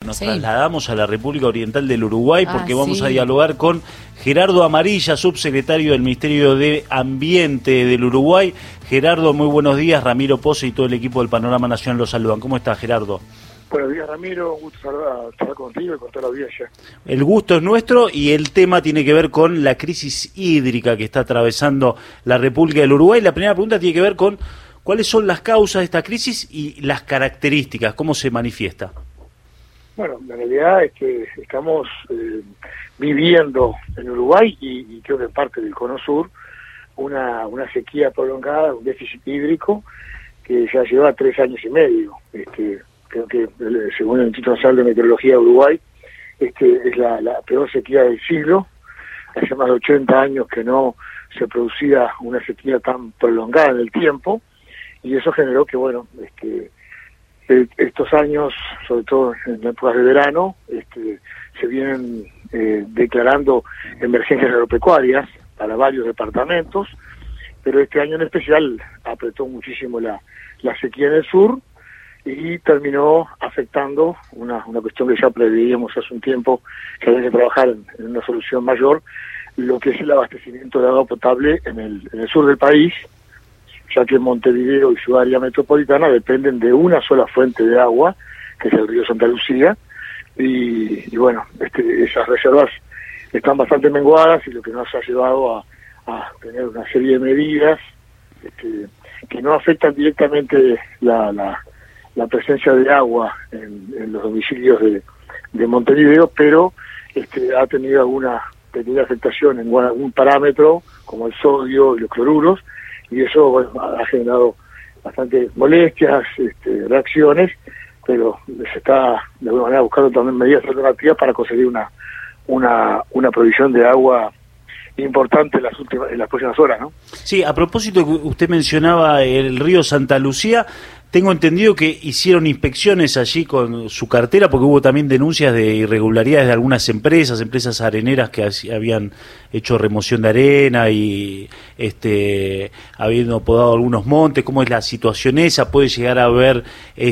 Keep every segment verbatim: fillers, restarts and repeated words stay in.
nos sí. trasladamos a la República Oriental del Uruguay porque ah, vamos sí. a dialogar con Gerardo Amarilla, subsecretario del Ministerio de Ambiente del Uruguay. Gerardo, muy buenos días. Ramiro Pose y todo el equipo del Panorama Nacional los saludan. ¿Cómo estás, Gerardo? Buenos días, Ramiro. Un gusto saludar, estar contigo y con toda la audiencia. El gusto es nuestro y el tema tiene que ver con la crisis hídrica que está atravesando la República del Uruguay. La primera pregunta tiene que ver con cuáles son las causas de esta crisis y las características, cómo se manifiesta. Bueno, la realidad es que estamos eh, viviendo en Uruguay y, y creo que en parte del Cono Sur una, una sequía prolongada, un déficit hídrico que ya lleva tres años y medio. Este, creo que según el Instituto Nacional de Meteorología de Uruguay, este es la, la peor sequía del siglo. Hace más de ochenta años que no se producía una sequía tan prolongada en el tiempo, y eso generó que, bueno, este, estos años, sobre todo en épocas de verano, este, se vienen eh, declarando emergencias agropecuarias para varios departamentos, pero este año en especial apretó muchísimo la, la sequía en el sur, y terminó afectando una, una cuestión que ya preveíamos hace un tiempo, que había que trabajar en, en una solución mayor, lo que es el abastecimiento de agua potable en el, en el sur del país, ya que Montevideo y su área metropolitana dependen de una sola fuente de agua, que es el río Santa Lucía, y, y bueno, este, esas reservas están bastante menguadas, y lo que nos ha llevado a, a tener una serie de medidas este, que no afectan directamente la... la la presencia de agua en, en los domicilios de, de Montevideo, pero este, ha tenido alguna pequeña afectación en algún parámetro, como el sodio y los cloruros, y eso, bueno, ha generado bastante molestias, este, reacciones, pero se está de alguna manera buscando también medidas alternativas para conseguir una una una provisión de agua importante en las últimas en las próximas horas, ¿no? Sí, a propósito que usted mencionaba el río Santa Lucía, tengo entendido que hicieron inspecciones allí con su cartera, porque hubo también denuncias de irregularidades de algunas empresas, empresas areneras que habían hecho remoción de arena y este habiendo podado algunos montes. ¿Cómo es la situación esa? ¿Puede llegar a haber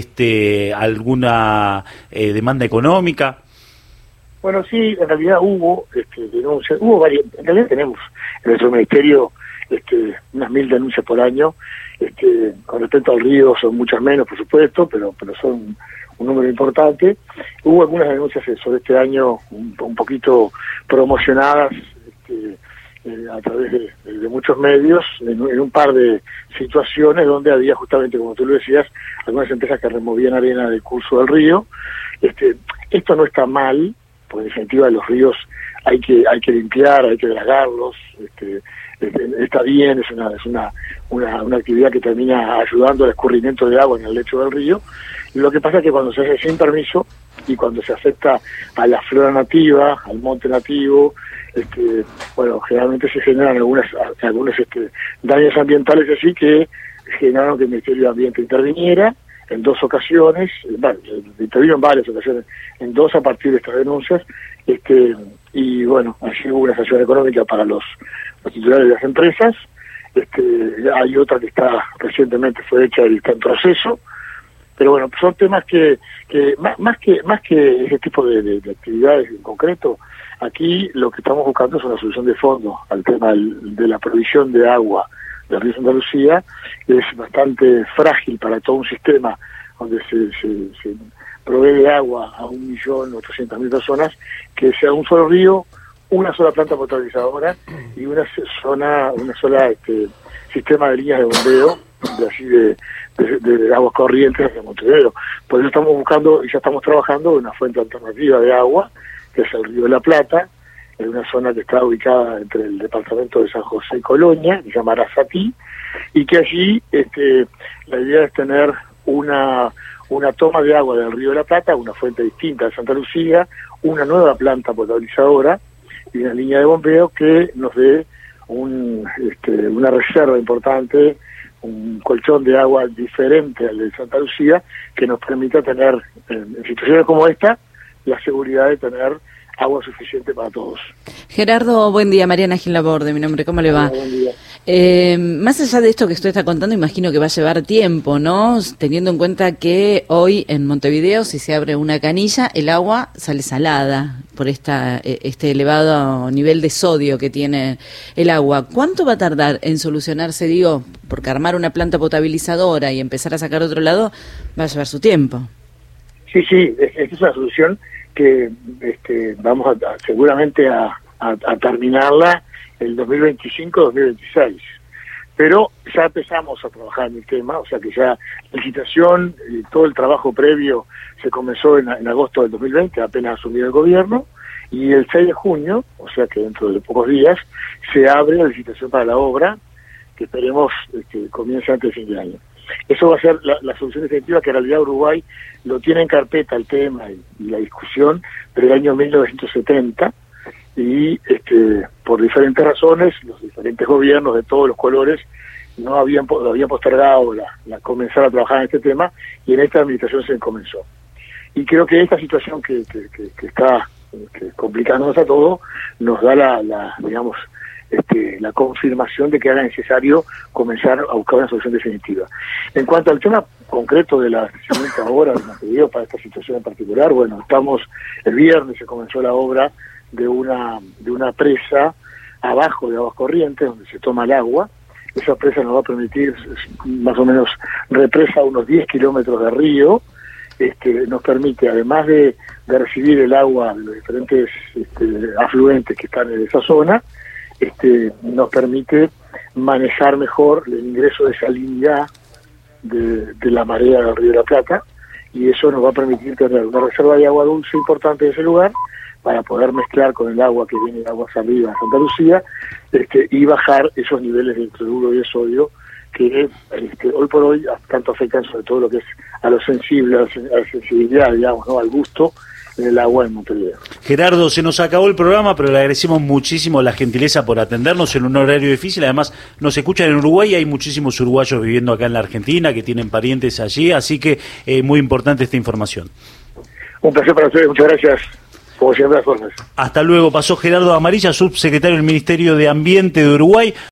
este alguna eh, demanda económica? Bueno, sí, en realidad hubo este, denuncias, hubo varias, en realidad tenemos en nuestro ministerio este, unas mil denuncias por año. Este, con respecto al río son muchas menos, por supuesto, pero pero son un número importante. Hubo algunas denuncias sobre este año un, un poquito promocionadas este, eh, a través de, de, de muchos medios, en, en un par de situaciones donde había justamente, como tú lo decías, algunas empresas que removían arena del curso del río. Este, esto no está mal, porque en definitiva los ríos hay que hay que limpiar, hay que dragarlos, este, está bien, es una es una, una una actividad que termina ayudando al escurrimiento de agua en el lecho del río. Lo que pasa es que cuando se hace sin permiso y cuando se afecta a la flora nativa, al monte nativo, este, bueno, generalmente se generan algunas algunos este, daños ambientales así que generaron que el Ministerio de Ambiente interviniera en dos ocasiones, bueno, intervino en varias ocasiones, en dos a partir de estas denuncias, este y bueno, allí hubo una sanción económica para los, los titulares de las empresas. Este, hay otra que está recientemente fue hecha y está en proceso, pero bueno, son temas que, que más, más que más que ese tipo de, de, de actividades en concreto, aquí lo que estamos buscando es una solución de fondo al tema del, de la provisión de agua del río Santa Lucía. Es bastante frágil para todo un sistema donde se, se, se provee de agua a un millón ochocientas mil personas, que sea un solo río, una sola planta potabilizadora y una zona, una sola este, sistema de líneas de bombeo de así de, de, de aguas corrientes hacia Montevideo. Por eso estamos buscando y ya estamos trabajando en una fuente alternativa de agua, que es el río de la Plata, en una zona que está ubicada entre el departamento de San José y Colonia, que se llama Arasatí, y que allí este, la idea es tener una una toma de agua del río de la Plata, una fuente distinta de Santa Lucía, una nueva planta potabilizadora y una línea de bombeo que nos dé un, este, una reserva importante, un colchón de agua diferente al de Santa Lucía, que nos permita tener, en, en situaciones como esta, la seguridad de tener agua suficiente para todos. Gerardo, buen día. Mariana Gil Laborde, mi nombre, ¿cómo le va? Buen día. Eh, más allá de esto que usted está contando, imagino que va a llevar tiempo, ¿no? Teniendo en cuenta que hoy en Montevideo, si se abre una canilla, el agua sale salada por esta este elevado nivel de sodio que tiene el agua. ¿Cuánto va a tardar en solucionarse, digo, porque armar una planta potabilizadora y empezar a sacar otro lado va a llevar su tiempo? Sí, sí, esta es una solución que este, vamos a, a, seguramente a, a, a terminarla el dos mil veinticinco dos mil veintiséis, pero ya empezamos a trabajar en el tema, o sea que ya la licitación y todo el trabajo previo se comenzó en, en agosto del dos mil veinte, apenas asumió el gobierno, y el seis de junio, o sea que dentro de pocos días, se abre la licitación para la obra, que esperemos este, comience antes de fin de año. Eso va a ser la, la solución definitiva, que en realidad Uruguay lo tiene en carpeta el tema y, y la discusión, pero el año mil novecientos setenta, y este, por diferentes razones, los diferentes gobiernos de todos los colores no habían, habían postergado la, la comenzar a trabajar en este tema, y en esta administración se comenzó. Y creo que esta situación que, que, que, que está que complicándonos a todos nos da la, la digamos, este, la confirmación de que era necesario comenzar a buscar una solución definitiva. En cuanto al tema concreto de la siguiente obra de Montevideo para esta situación en particular, bueno, estamos, el viernes se comenzó la obra de una de una presa abajo de Aguas Corrientes, donde se toma el agua. Esa presa nos va a permitir, más o menos, represa unos diez kilómetros de río. Este, nos permite, además de, de recibir el agua de los diferentes este, afluentes que están en esa zona, este, nos permite manejar mejor el ingreso de salinidad de, de la marea del Río de la Plata, y eso nos va a permitir tener una reserva de agua dulce importante en ese lugar, para poder mezclar con el agua que viene de aguas arriba de Santa Lucía, este, y bajar esos niveles de hidruro y de sodio que este, hoy por hoy tanto afectan sobre todo lo que es a lo sensible, a la sensibilidad, digamos, ¿no?, al gusto en el agua en Montevideo. Gerardo, se nos acabó el programa, pero le agradecemos muchísimo la gentileza por atendernos en un horario difícil. Además, nos escuchan en Uruguay y hay muchísimos uruguayos viviendo acá en la Argentina que tienen parientes allí, así que es eh, muy importante esta información. Un placer para ustedes, muchas gracias. Como siempre, las cosas. Hasta luego. Pasó Gerardo Amarilla, subsecretario del Ministerio de Ambiente de Uruguay.